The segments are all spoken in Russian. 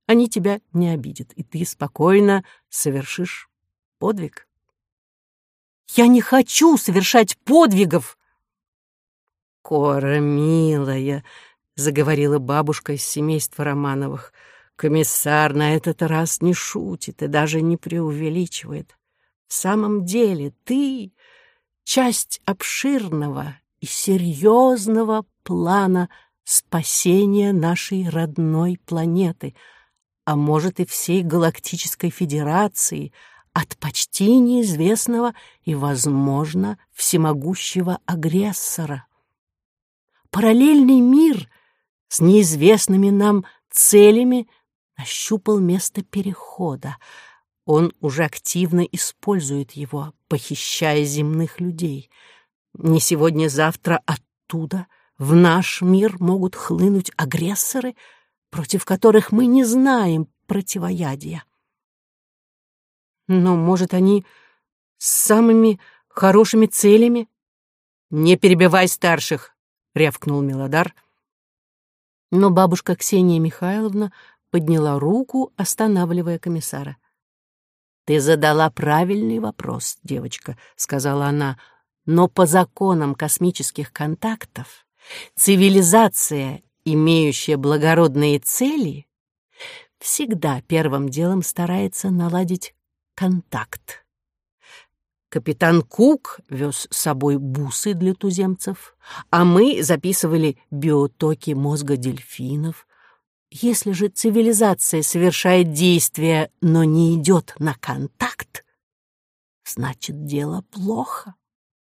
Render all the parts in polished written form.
Они тебя не обидят, и ты спокойно совершишь подвиг. Я не хочу совершать подвигов. Кора, милая, заговорила бабушка из семейства Романовых, комиссар на этот раз не шутит и даже не преувеличивает. В самом деле ты часть обширного и серьезного плана спасения нашей родной планеты, а может и всей Галактической Федерации от почти неизвестного и, возможно, всемогущего агрессора. Параллельный мир с неизвестными нам целями нащупал место перехода. Он уже активно использует его, похищая земных людей. Не сегодня-завтра оттуда в наш мир могут хлынуть агрессоры, против которых мы не знаем противоядия. Но, может, они с самыми хорошими целями? «Не перебивай старших!» — рявкнул Милодар. Но бабушка Ксения Михайловна подняла руку, останавливая комиссара. «Ты задала правильный вопрос, девочка», — сказала она, «но по законам космических контактов цивилизация, имеющая благородные цели, всегда первым делом старается наладить контакт. Капитан Кук вез с собой бусы для туземцев, а мы записывали биотоки мозга дельфинов. Если же цивилизация совершает действия, но не идет на контакт, значит, дело плохо.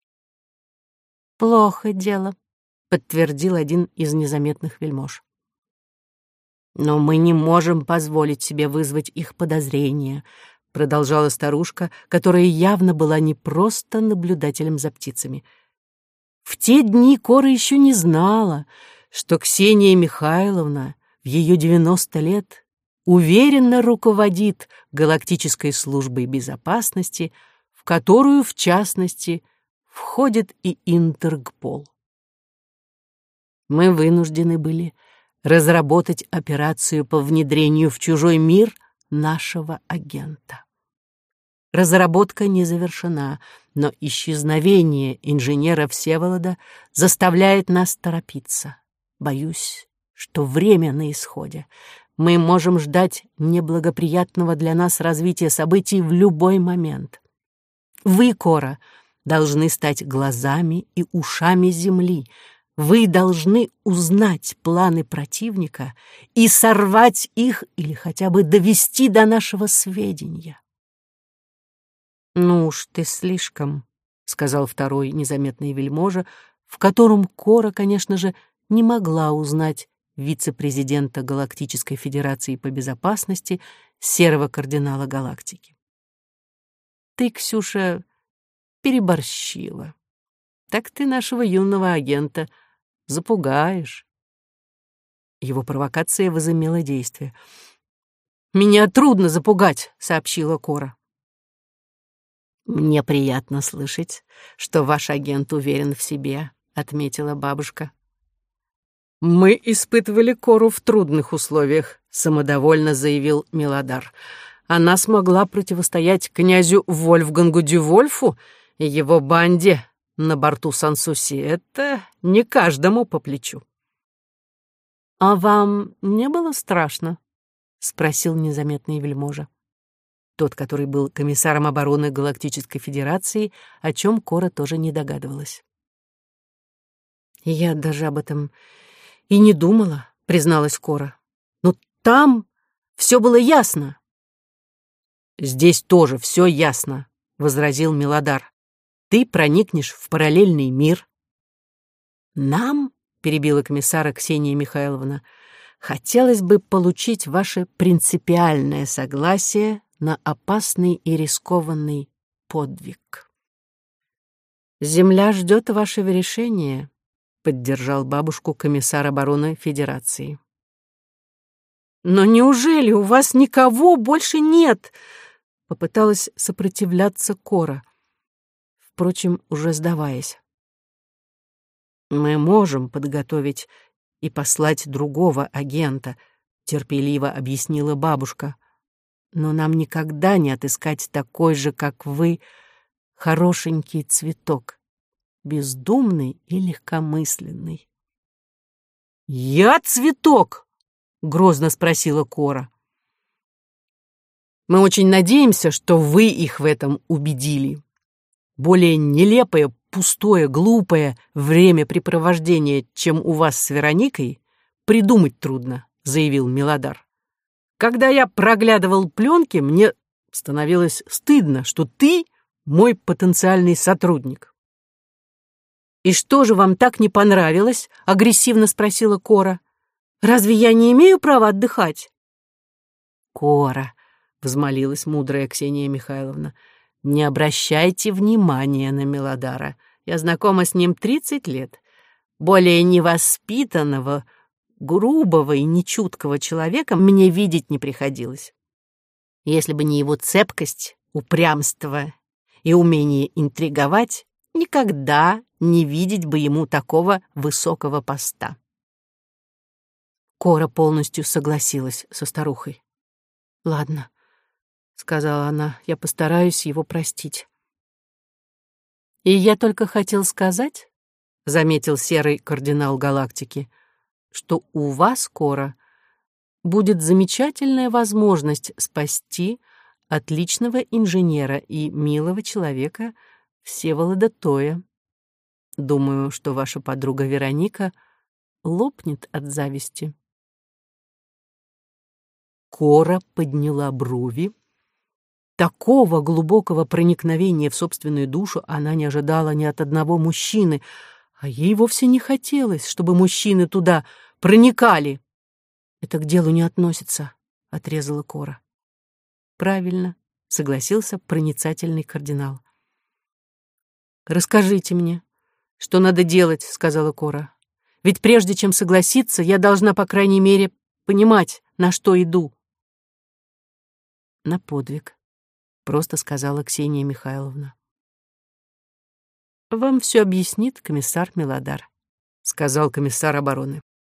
«Плохо дело», — подтвердил один из незаметных вельмож. «Но мы не можем позволить себе вызвать их подозрения», — продолжала старушка, которая явно была не просто наблюдателем за птицами. В те дни Кора еще не знала, что Ксения Михайловна в ее 90 лет уверенно руководит Галактической службой безопасности, в которую, в частности, входит и Интергпол. Мы вынуждены были разработать операцию по внедрению в чужой мир нашего агента. Разработка не завершена, но исчезновение инженера Всеволода заставляет нас торопиться. Боюсь, что время на исходе. Мы можем ждать неблагоприятного для нас развития событий в любой момент. Вы, Кора, должны стать глазами и ушами Земли. Вы должны узнать планы противника и сорвать их или хотя бы довести до нашего сведения. «Ну уж ты слишком», — сказал второй незаметный вельможа, в котором Кора, конечно же, не могла узнать вице-президента Галактической Федерации по безопасности, серого кардинала галактики. «Ты, Ксюша, переборщила. Так ты нашего юного агента запугаешь». Его провокация возымела действие. «Меня трудно запугать», — сообщила Кора. «Мне приятно слышать, что ваш агент уверен в себе», — отметила бабушка. «Мы испытывали Кору в трудных условиях», — самодовольно заявил Милодар. «Она смогла противостоять князю Вольфгангу Дювольфу и его банде на борту Сан-Суси. Это не каждому по плечу». «А вам не было страшно?» — спросил незаметный вельможа. Тот, который был комиссаром обороны Галактической Федерации, о чем Кора тоже не догадывалась. «Я даже об этом и не думала», — призналась Кора. «Но там все было ясно». «Здесь тоже все ясно», — возразил Милодар. «Ты проникнешь в параллельный мир». «Нам», — перебила комиссара Ксения Михайловна, «хотелось бы получить ваше принципиальное согласие на опасный и рискованный подвиг». «Земля ждет вашего решения», — поддержал бабушку комиссар обороны Федерации. «Но неужели у вас никого больше нет?» — попыталась сопротивляться Кора, впрочем, уже сдаваясь. «Мы можем подготовить и послать другого агента», терпеливо объяснила бабушка. «Но нам никогда не отыскать такой же, как вы, хорошенький цветок, бездумный и легкомысленный». «Я цветок?» — грозно спросила Кора. «Мы очень надеемся, что вы их в этом убедили. Более нелепое, пустое, глупое времяпрепровождение, чем у вас с Вероникой, придумать трудно», — заявил Милодар. «Когда я проглядывал пленки, мне становилось стыдно, что ты мой потенциальный сотрудник». «И что же вам так не понравилось?» — агрессивно спросила Кора. «Разве я не имею права отдыхать?» «Кора», — взмолилась мудрая Ксения Михайловна, — «не обращайте внимания на Милодара. Я знакома с ним 30 лет. Более невоспитанного, грубого и нечуткого человека мне видеть не приходилось. Если бы не его цепкость, упрямство и умение интриговать, никогда не видеть бы ему такого высокого поста». Кора полностью согласилась со старухой. «Ладно», — сказала она, — «я постараюсь его простить». «И я только хотел сказать», — заметил серый кардинал галактики, «что у вас, Кора, будет замечательная возможность спасти отличного инженера и милого человека Всеволода Тоя. Думаю, что ваша подруга Вероника лопнет от зависти». Кора подняла брови. Такого глубокого проникновения в собственную душу она не ожидала ни от одного мужчины, а ей вовсе не хотелось, чтобы мужчины туда проникали. «Это к делу не относится», — отрезала Кора. «Правильно», — согласился проницательный кардинал. «Расскажите мне, что надо делать», — сказала Кора. «Ведь прежде чем согласиться, я должна, по крайней мере, понимать, на что иду». «На подвиг», — просто сказала Ксения Михайловна. «Вам все объяснит комиссар Милодар», — сказал комиссар обороны.